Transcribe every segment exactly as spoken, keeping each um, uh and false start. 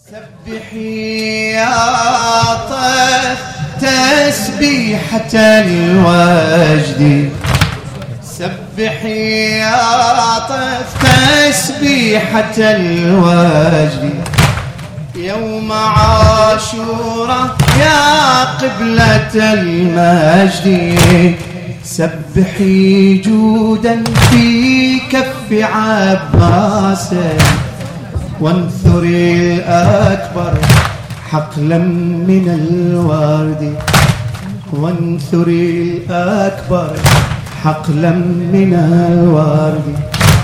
سبحي يا طيف تسبيحة الوجد، سبحي يا طيف تسبيحة الوجد، يوم عاشوراء يا قبلة المجد، سبحي جودا في كف عباس، وانثري الأكبر حقلا من الورد، وانثري الأكبر حقلا من الورد،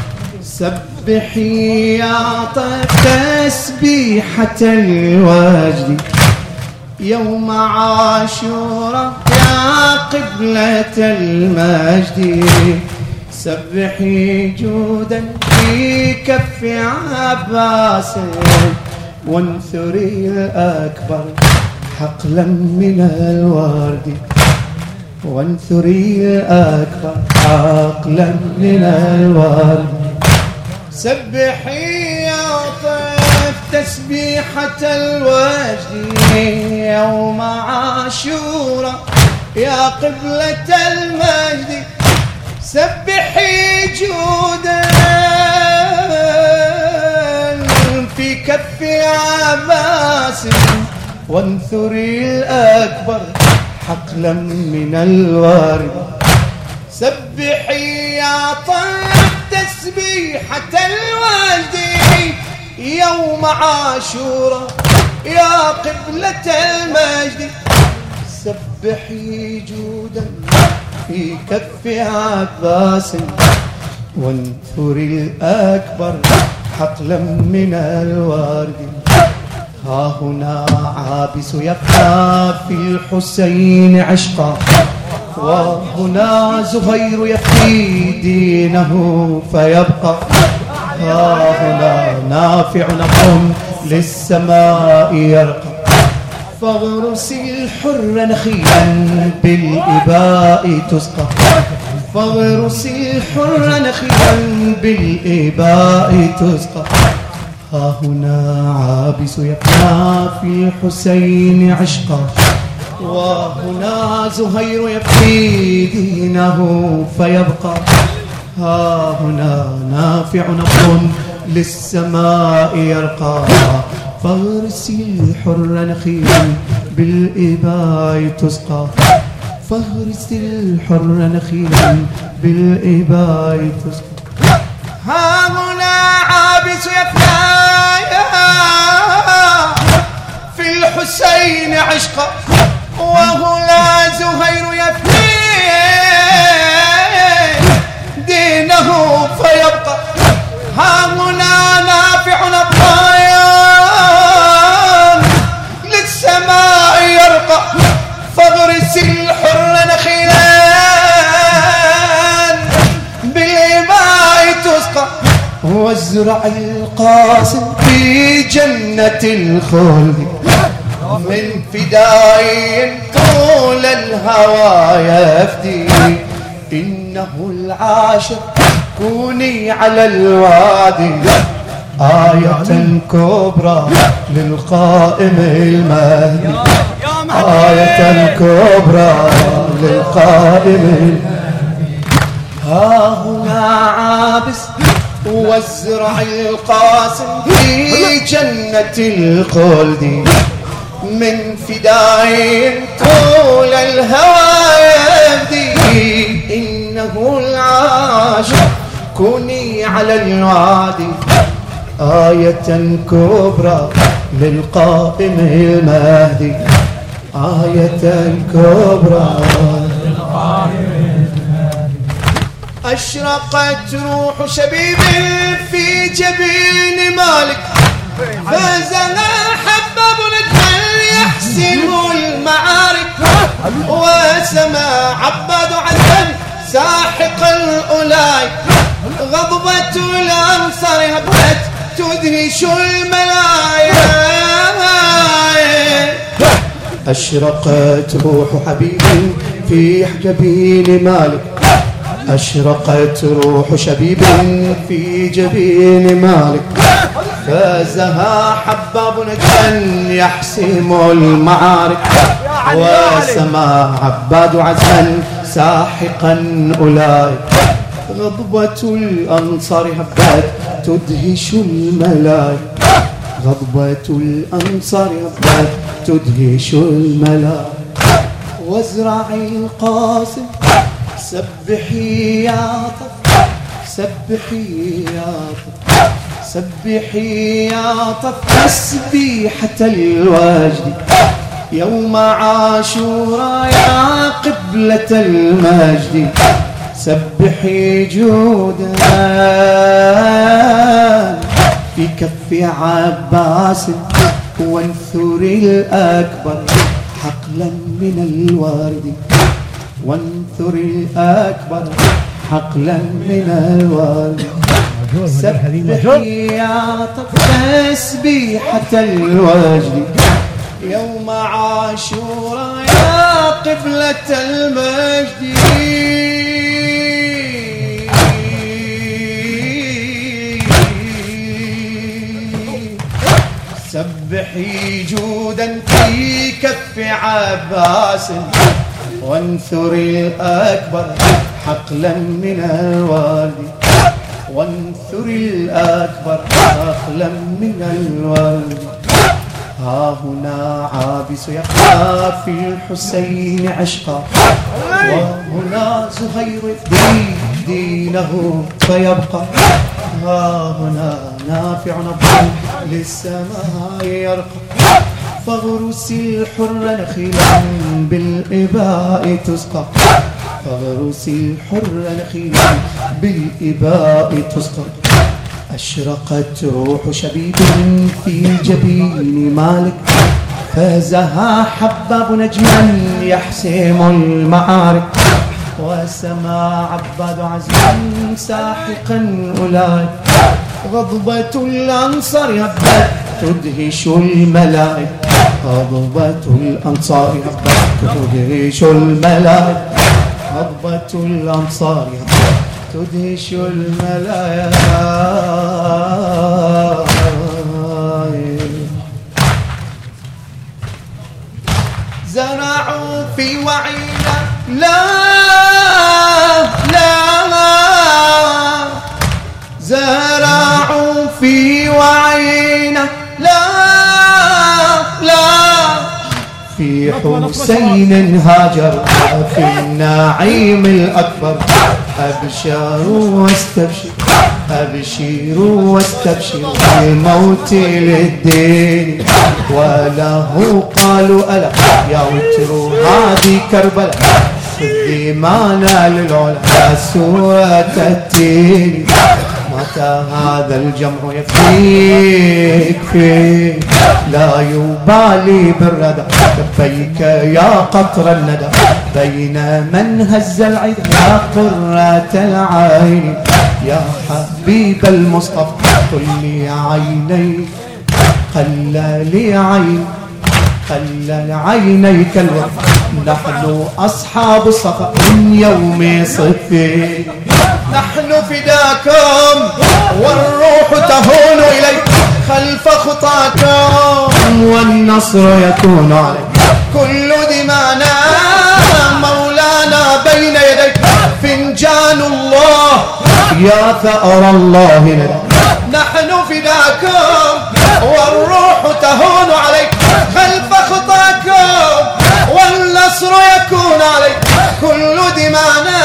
سبحي يا طيف تسبيحة الوجد، يوم عاشوراء يا قبلة المجد، سبحي جودا في كف عباس، وانثري الأكبر حقلا من الورد، وانثري الأكبر حقلا من الورد، سبحي يا طيف تسبيحة الوجد، يوم عاشوراء يا قبلة المجد، سبحي جودا في كف عباس، وانثري الأكبر حقلا من الورد، سبحي يا طيف تسبيحة الوجد، يوم عاشوراء يا قبلة المجد، سبحي جودا في كف عباس، وانثري الأكبر حقلا من الورد، ها هنا عابس يبقى في الحسين عشقا، وهنا زهير يفدي دينه فيبقى، ها هنا نافع نقم للسماء يرقى، فاغرسي الحر نخيلا بالإباء تسقى، فاغرسي الحر نخيلا بالإباء تسقى، ها هنا عابس يبقى في الحسين عشقا، وهنا زهير يبقي دينه فيبقى، ها هنا نافع نقم للسماء يرقى، فاغرسي الحر نخيلا بالإباء تسقى، فاغرسي الحر نخيلا بالإباء تسقى، ها هنا عابس يفنى في الحسين عشقا، وهنا زهير يفني دينه فيبقى، ها هنا نافع نبغيان للسماء يرقى، فاغرسي الحر نخيلا بالإباء تسقى، وازرع القاسم في جنة الخلد، من فداء طول الهوى يفدي، إنه العاشق كوني على الوادي، آية كبرى للقائم المهدي، آية كبرى للقائم المهدي، ها هنا عابس وازرع القاسم في جنة الخلد، من فداء طول الهوى يبدي، إنه العاشق كوني على الوادي، آية كبرى للقائم المهدي، آية كبرى للقائم المهدي، أشرقت روح شبيب في جبين مالك، فازها حباب نجم يحسم المعارك، وسما عباد عدن ساحق الأولاي، غضبة الأنصار هبت تدهش الملايا، أشرقت روح حبيب في جبين مالك، أشرقت روح شبيب في جبين مالك، فازها حباب نجما يحسم المعارك وسما عباد عزما ساحقا أولئك غضبة الأنصار هبات تدهش الملائكة غضبة الأنصار هبات تدهش الملائكة وازرعي القاسم سبحي يا طف سبحي يا طف سبحي يا طف تسبيحة الوجد يوم عاشوراء يا قبلة المجد سبحي جودا في كف عباس وانثري الأكبر حقلا من الورد وانثري الأكبر حقلا من الورد سبحي يا طف تسبيحة الوجد يوم عاشوراء يا قبلة المجد سبحي جودا في كف عباس وانثري الأكبر حقلا من الورد وانثري الأكبر حقلا من الورد ها هنا عابس يخاف في الحسين عشقا وهنا زهير الدين دينه فيبقى ها هنا نافع نبض للسماء يرقى فاغرسي الحر نخيلا بالإباء تسقى فاغرسي الحر نخيلا بالإباء تسقى أشرقت روح شبيب في جبين مالك فازها حباب نجما يحسم المعارك وسما عباد عزما ساحقا أولئك غضبة الأنصار هبت تدهش الملائكة غضبة الأنصار هبت تدهش الملائكة غضبة الأنصار هبت تدهش الملائكة زرعوا في وعينا لا لا زرعوا في وعينا لا لا في حسين هاجر في النعيم الأكبر أبشروا واستبشروا أبشروا واستبشروا بالموت للدين وله قالوا ألا يا وتر هذه كربلاء خذي معنا للعلا يا سورة التين متى هذا الجمع يفيك فيك لا يبالي بالردى لبيك يا قطر الندى بين من هز العيد يا قرة العين يا حبيب المصطفى قل لي عيني قل لي عين خلل عينيك الوفا نحن أصحاب الصفا من يوم صفين نحن فداكم والروح تهون إليك خلف خطاكم والنصر يكون عليك كل دمانا مولانا بين يديك فنجان الله يا ثأر الله لك نحن فداكم والروح تهون عليك خلف خطاكم والنصر يكون عليك كل دمانا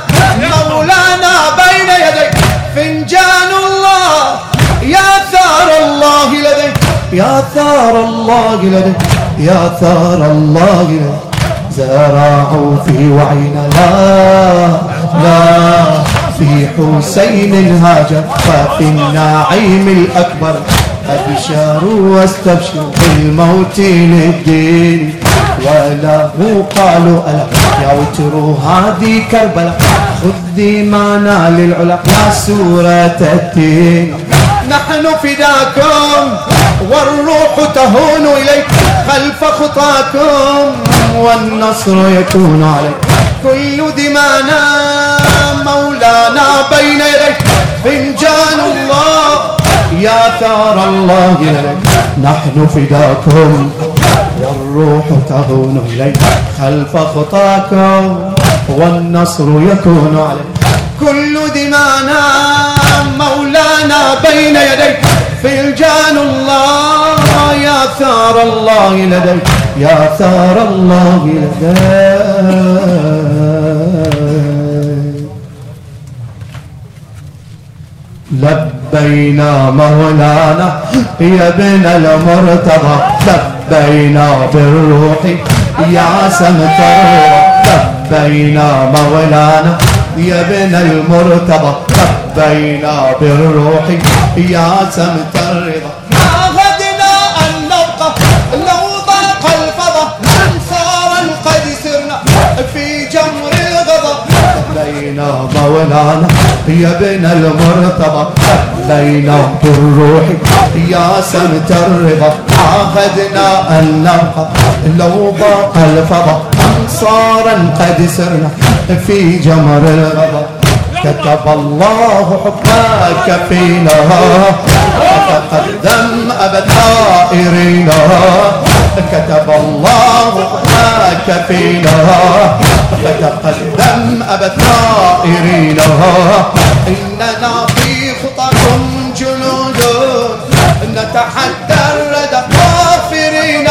مولانا بين يديك فنجان الله يا ثار الله لديك يا ثار الله لديك يا ثار الله لديك زرعوا في وعينا لا لا في حسين هاجر ففي النعيم الأكبر أبشروا واستبشروا بالموت للدين وله قالوا ألا يا وتر هذه كربلاء خذي معنا للعلا يا سورة التين نحن فداكم والروح تهون إليك خلف خطاكم والنصر يكون عليك كل دمانا مولانا بين يديك فنجان الله يا ثار الله لديك نحن فداكم والروح تهون إليك خلف خطاكم والنصر يكون عليك كل دمانا مولانا بين يديك فلجان الله يا ثار الله لديك يا ثار الله لديك لبينا مولانا يا ابن المرتضى لبينا بالروح يا سمت الرضا لبينا مولانا يا ابن المرتضى لبينا بالروح يا سمت الرضا عهدنا أن نبقى لو ضاق الفضا انصارا قد سرنا في جمر الغضب لبينا مولانا يا ابن المرتضى لبينا بالروح يا سمت الرضا عهدنا أن نبقى لو ضاق الفضا انصارا قد سرنا في جمر الغضب كتب الله حبك فينا فتقدم أبد طائرين كتب الله حبك فينا فتقدم أبد طائرين إننا في خطاكم جنود نتحدى الردى غافرين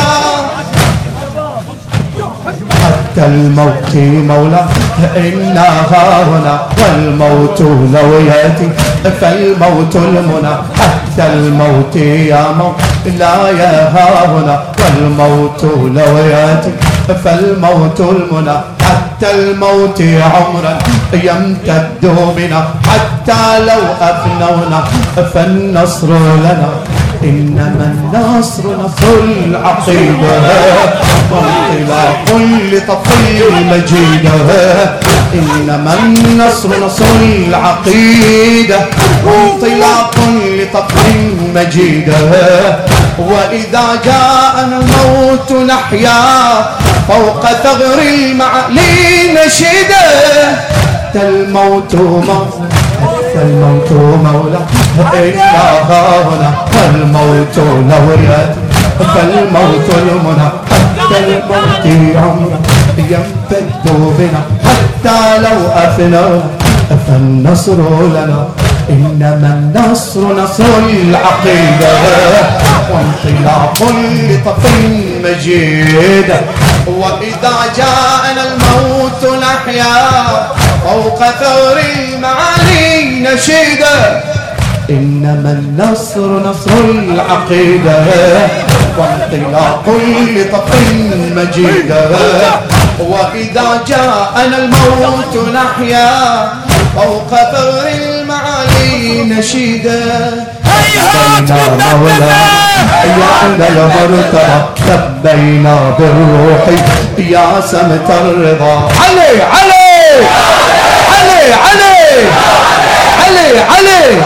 حتى الموت مولا إنا هاهنا والموت لو يأتي فالموت المنى حتى الموت يا موت لا يا هاهنا والموت لو يأتي فالموت المنى حتى الموت عمرا يمتد بنا حتى لو أفنونا فالنصر لنا إنما النصر نصر العقيدة وانطلاق لطفل المجيدة إنما النصر نصر العقيدة وانطلاق لطفل مجيدة وإذا جاءنا الموت نحيا فوق ثغر المعالي نشيدا حتى الموت موت حتى الموت مولا إنا هاهنا والموت لو يأتي فالموت المنى حتى الموت عمرا يمتد بنا حتى لو أفنى فالنصر لنا إنما النصر نصر العقيدة وانطلاق لطفل مجيد وإذا جاءنا الموت نحيا فوق ثغر المعالي نشيدا إنما النصر نصر العقيدة وانطلاق لطفل مجيد وإذا جاءنا الموت نحيا فوق ثغر المعالي نشيدا لبينا مولانا يا ابن المرتضى لبينا بالروح يا سمت الرضا علي علي علي علي علي علي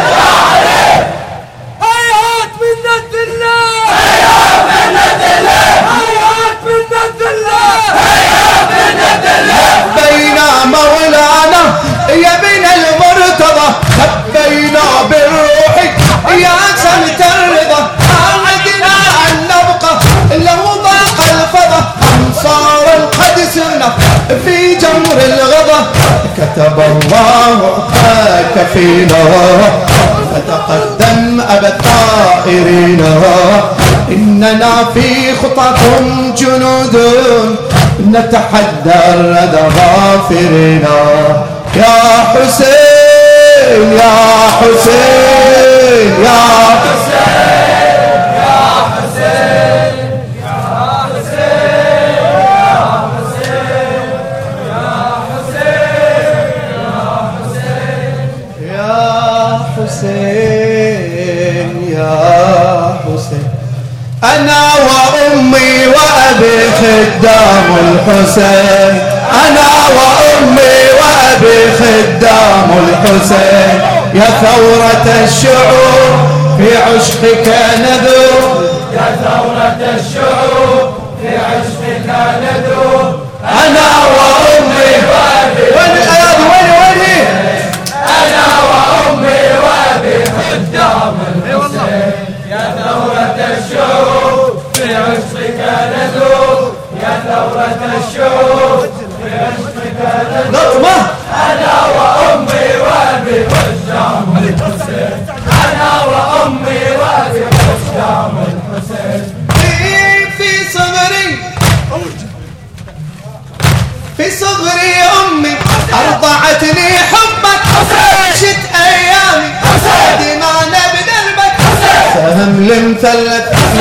هيهات منة الله هيهات منة الله هيهات منة الله هيهات منة الله لبينا مولانا يا ابن المرتضى لبينا بالروح يا سمت الرضا عهدنا أن نبقى لو ضاق الفضا انصارا قد سرنا في جمر الغضا كتب الله حبك فينا فتقدم أبا الطائرين إننا في خطاكم جنود نتحدى الردى غافرين يا حسين يا حسين يا حسين يا حسين يا حسين يا حسين يا حسين يا حسين يا حسين أنا وأمي وأبي خدام الحسين أنا وأمي وأبي خدام الحسين يا ثورة الشعوب في عشقك نذور يا ثورة الشعوب في عشقك ندور أنا وأمي وأبي وين وين وين أنا وأمي وأبي خدام الحسين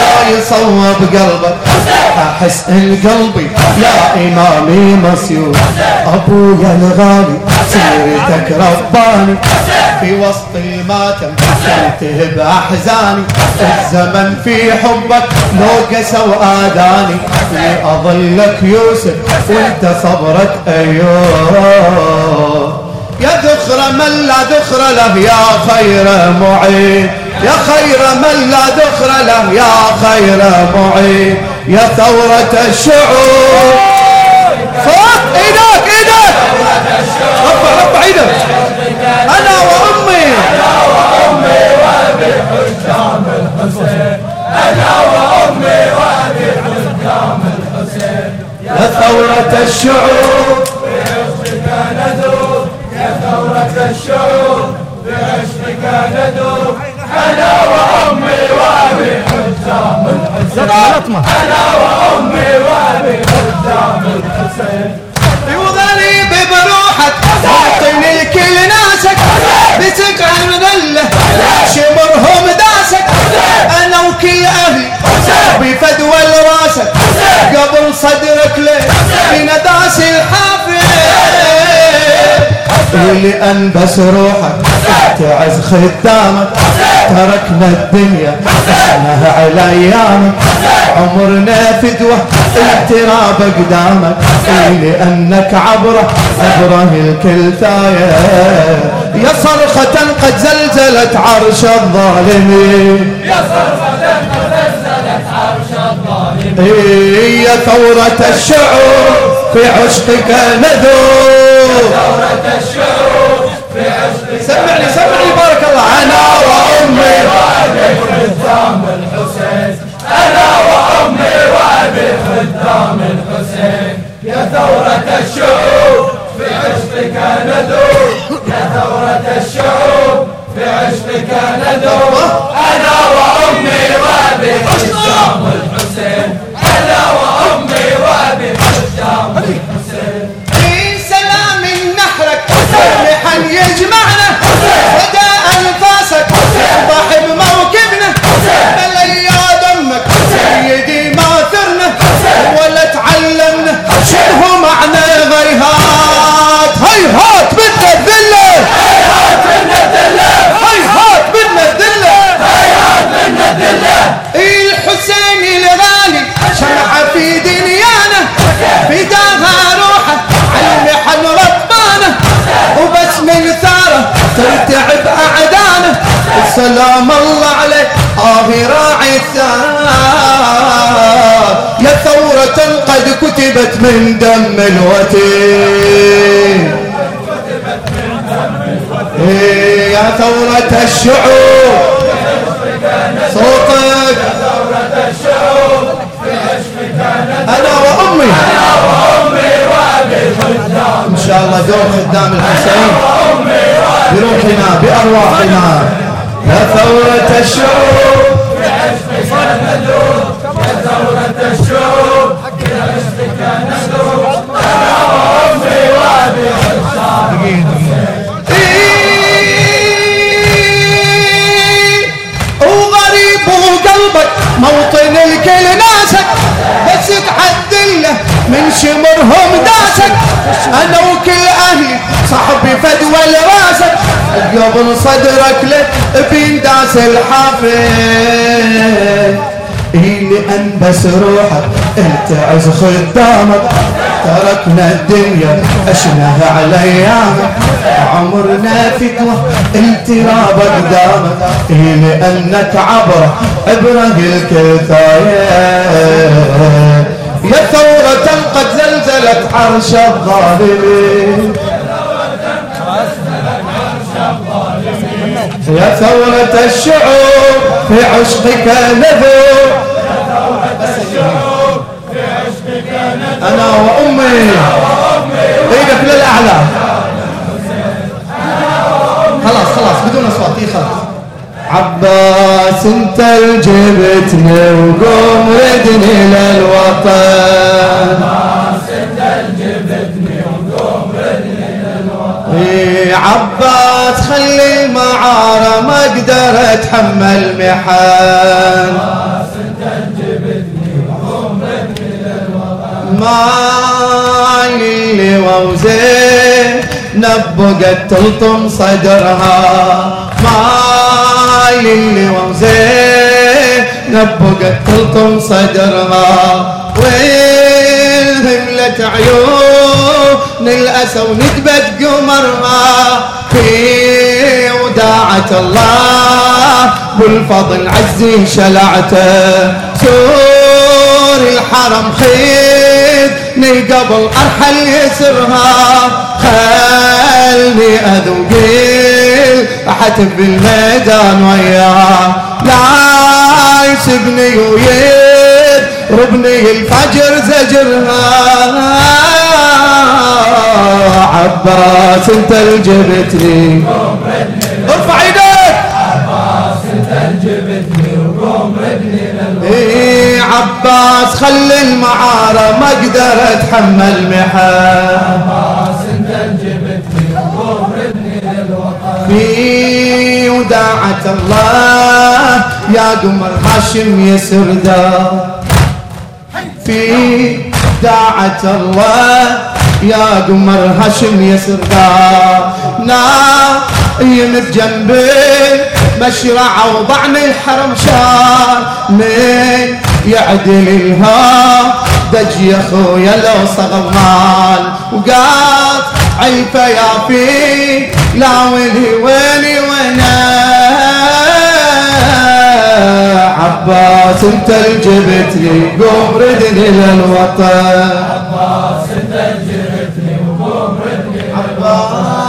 يصوب قلبك احس ان قلبي يا امامي مسيور. ابويا الغالي سيرتك رباني في وسط الماتم كنت باحزاني. الزمن في حبك لو قسى واذاني اظلك يوسف وانت صبرك ايوه. يا ذخر من لا ذخر له يا خير معين، يا خير من لا ذخر له يا خير معين. يا ثورة الشعوب صوت ايدك ايدك رفع رفع ايدك. انا وامي انا وامي وابي حجام الحسين، انا وامي وابي حجام الحسين. يا ثورة الشعوب بعشقك ندوب، يا ثورة الشعوب بعشقك ندوب. انا وامي وابي حجام الحسين، انا وامي وابي حجام الحسين. وغريب بروحك موطن الكل ناسك بتقع المذلة شمرهم داسك. انا وكل اهلي بفدوى لراسك قبل صدرك ليه بنداس الحافل. لأن بس روحك تعز خدامك تركنا الدنيا احنا على ايامك. عمرنا فدوة التراب قدامك لأنك عبره عبره الكل ثايا. يا صرخة قد زلزلت عرش الظالمين، يا صرخة قد زلزلت عرش الظالمين. يا ثورة الشعوب في عشقك نذوب، ثورة الشعوب في عشقك. سمعني سمعني بارك الله. انا وامي وابي حجام الحسين، انا وامي وابي حجام الحسين. يا ثورة الشعوب في عشقك ندوب، يا ثورة الشعوب في عشقك ندوب. انا وامي وابي حجام الحسين، انا وامي وابي حجام الحسين. في سلام نحرك محن يجمعنا ودا انفاسك ضاحب موكبنا. بل يا دمك سيدي ما ثرنا ولا تعلمنا شنو معنى غيهات. هيهات بدنا الذله، هيهات بدنا الذله، هيهات بدنا الذله، هيهات بدنا الذله. الحسين الغالي شمعة في دنيانا فداها روحه عالمحن ربانه. وبس من ثاره ترتعب اعدانه. سلام الله عليك آه راعي الثار. يا ثورة قد كتبت من دم الوتين، يا ثورة الشعوب صوتك. انا وامي ان شاء الله دوم خدام الحسين بروحنا بارواحنا. يا ثورة الشعوب بعشقك ندوب، يا ثورة الشعوب بعشقك ندوب. انا وامي وابي حجام. وغريب وقلبك موطن الكل ناسك بس تعدله من شمرهم داسك. انا وكل اهلي صاحبي فدوى لراسك قبل صدرك لك بينداس الحافل. لأن بس روحك التعز خدامك تركنا الدنيا اشناها على ايامك. عمرنا فدوة التراب قدامك لأنك عبره عبره الكفاية. يا ثورة قد زلزلت عرش الظالمين، يا ثورة الشعوب في عشقك نذوب. أنا وأمي إيدك للأعلى. خلاص خلاص بدون أصوات خلاص. عباس انت الجبتني وقوم ردني للوطن. عباس انت الجبتني وقوم ردني للوطن. اي عباس خلي المعارة ما اقدر اتحمل محن. عباس انت ما اللي وزين نبقت تلطم صدرها، ما اللي وزين نبقت تلطم صدرها، والهملة عيون الأسى وندبت قمرها، في وداعة الله بالفضل عزي شلعته، سور الحرم خذني قبل أرحل يسرها، خلني أذوقي أحتف بالميدان وياه، لا يسبني ويضربني الفجر زجرها، عباس انت اللي جبتني ارفع ايدك، عباس انت اللي جبتني وقوم ردني للوطن، ايه عباس خلي المعارة ما اقدر اتحمل محال، عباس انت اللي جبتني وقوم ردني للوطن، في وداعة الله يا قمر هاشم يسردا، في داعة الله يا قمر هاشم يسردا، نايم بجنبي مشرعة وضعني الحرم شار، من يعدل الها دج يا خويا لو صغمان، وقاط عيفة يا في لا ولي ويني وينا، عباس انت اللي جبتني قوم ردني للوطن، عباس انت اللي جبتني وقوم ردني للوطن،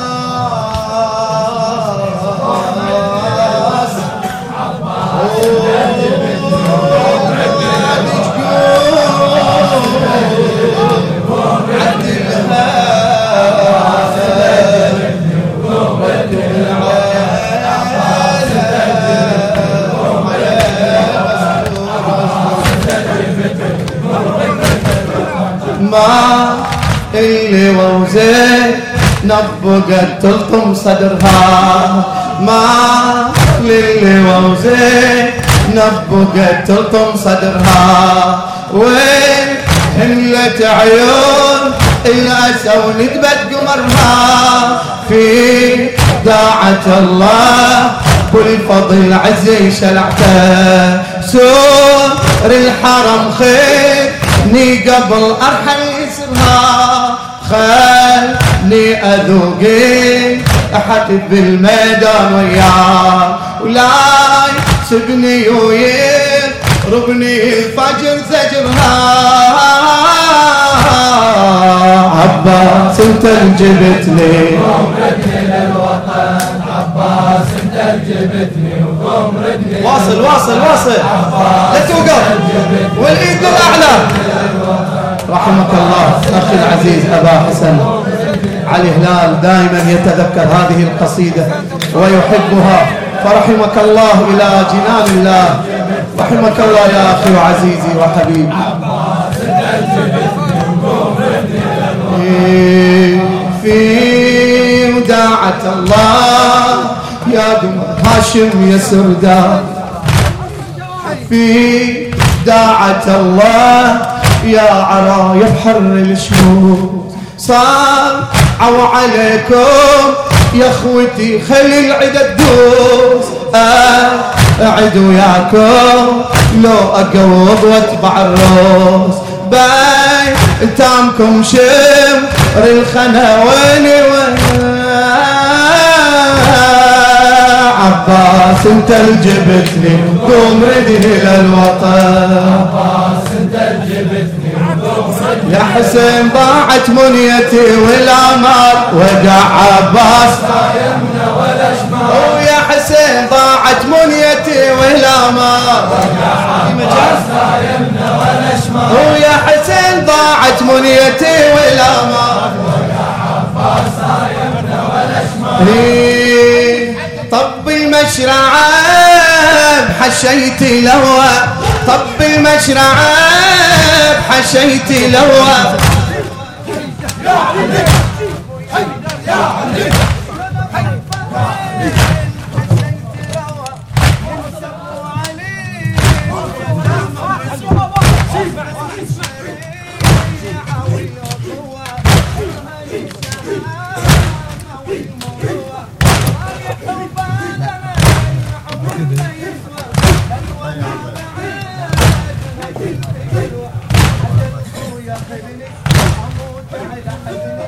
ما اللي وزين نبقت تلطم صدرها، ما اللي وزين نبقت تلطم صدرها، وين هملة عيون الأسى وندبت قمرها، في داعة الله والفضل عزي شلعته، سور الحرم خذني قبل أرحل يسرها، خلني أذوقي أحتف بالميدان وياه، ولا يسبني ويضربني الفجر زجرها، عباس انت اللي جبتني وقوم ردني للوطن، عباس انت اللي جبتني وقوم ردني، واصل واصل واصل لا توقف والايد للاعلى، رحمك الله اخي العزيز ابا حسن علي هلال دائما يتذكر هذه القصيدة ويحبها، فرحمك الله إلى جنان الله، رحمك الله يا أخي وعزيزي وحبيبي. في وداعة الله يا قمر هاشم يا سردار، في داعة الله يا عرايا بحر الشموس، صار عو عليكم يا اخوتي خلي العدا تدوس، اعد وياكم لو اقوض واتبع الروس، بيتامكم شمر الخنا ويني وين، عباس انت اللي جبتني قوم ردني للوطن، عباس انت اللي جبتني وقوم ردني، يا حسين ضاعت منيتي والامال ودع عباس يمنى ولا شمال، ويا حسين ضاعت منيتي والامال عباس يمنى ولا شمال، ويا حسين ضاعت منيتي والامال عباس يمنى ولا شمال، طب المشرعة بحشيتي لهوى، طب المشرعة بحشيتي لهوى، يا علي يا علي حبني اموت على حبني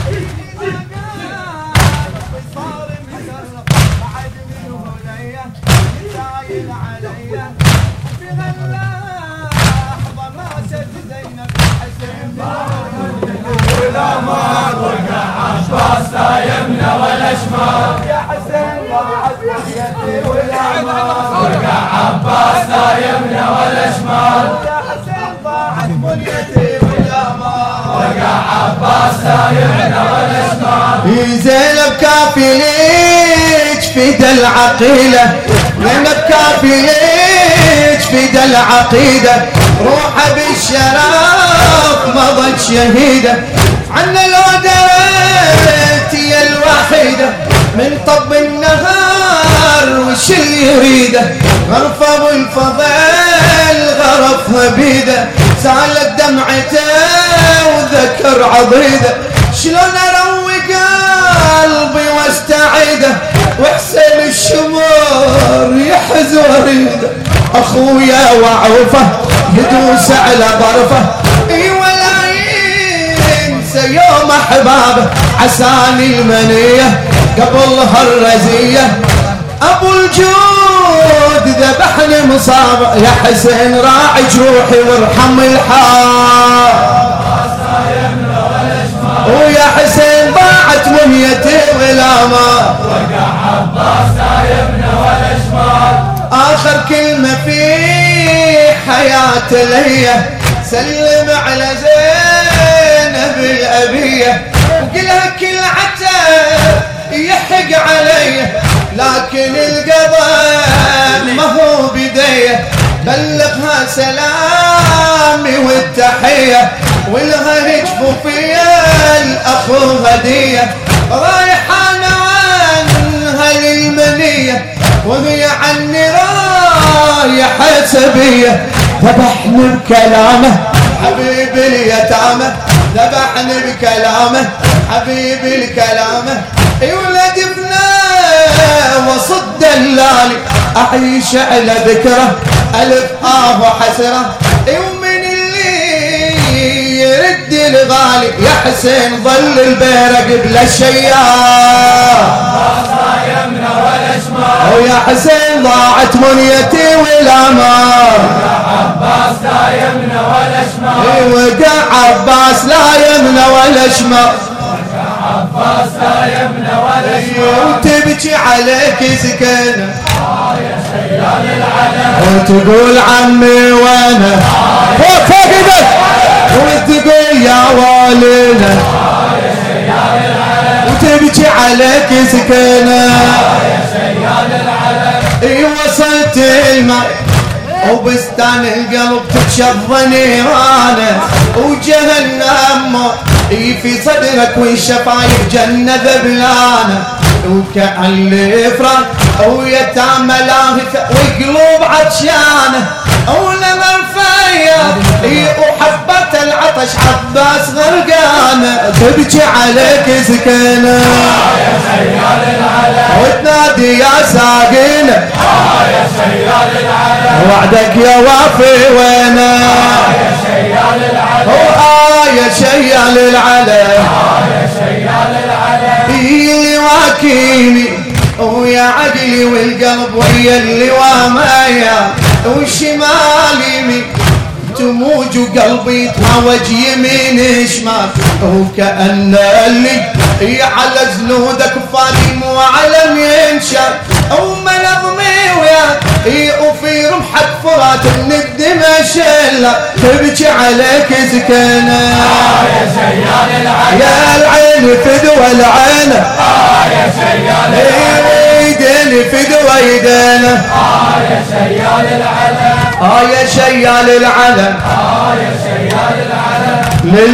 صار مسرف بعد منه ليا زايل عليا في غلا لحظه ما سد زينب حسين ولا ما وقع عباس لا يمنى ولا شمال يا حسين ضاعت وحياتي ولا ما وقع عباس لا يمنى ولا شمال يا حسين ضاعت بنيتي ولا ما وقع عباس لا يمنى ولا شمال زينب كافي ليك فيد العقيلة زينب كافي ليك فيد العقيدة روحها بالشرف مضت شهيدة عنا لو دريت هي الوحيدة من طب النهار وش اللي يريده غرفة والفضل غرفها بيده سالت دمعته وذكر عضيده شلون اروق قلبي واستعيده واحسن الشمر يحز وريده اخويا وعوفه يدوس على ظرفه اي ولا ينسى يوم احبابه عساني المنيه قبلها الرزيه ابو الجود ذبحني مصابه يا حسين راعي جروحي وارحم الحال ويا حسين ضاعت منيتي ولا ما وقع عباس لا يمنى ولا شمال اخر كلمه في حياته ليا سلم على زينب الابيه وقلها كل عتب يحق علي لكن القضاء ما هو بديه بلغها سلامي والتحيه ولها هجفوا فيا الاخو هديه رايحانه عنها للمنيه وهي عني رايحه سبيه ذبحني بكلامه حبيبي اليتامى ذبحني بكلامه حبيبي الكلامه اي ولد ابنه وصد دلالي اعيش على ذكره الف اه وحسره اي ومن اللي يرد الغالي يا حسين ظل البيرق بلا شيار لا يمنى ولا شمال ويا حسين ضاعت منيتي ولا ما عباس لا يمنى ولا شمال وقع عباس لا يمنى ولا شمال عباس لا يمنى ولا شمال وتبكي عليك سكينة يا شيال العلم وتقول عمي وانا فوق فوق ايدك وتقول يا والينا يا شيال العلم وتبكي عليك سكينة يا شيال العلم اي وصلت الماء وبستان القلب تتشظى نيرانه وجهنم اي في صدرك والشفايف جنة ذبلانه وكأن الافراد ويتامى لاهثة وقلوب عطشانه ولما الفياض اي وحبة العطش عباس غرقانه تبكي عليك سكينه يا شيال العلم وتنادي يا ساقينه يا شيال العلم وعدك يا وافي وينه يا شيال العلم آه يا شيال العلم يا شيال العلم اللي واكيني ويا عقلي والقلب ويا اللي وامايا والشمال يمين تموج وقلبي يتهوج يمين شمال وكأن اللي على زنودك فادم وعلم ينشر ومنظمي وياك وفي رمحك فرات من الدمى شلة تبكي عليك سكينة يا شيال العلم يا العين فدوى العين يا شيال العلم ايديني فدوى ايدينا يا شيال العلم اه يا شيال العلم يا شيال العلم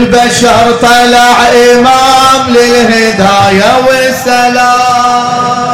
للبشر طلع امام للهداية والسلام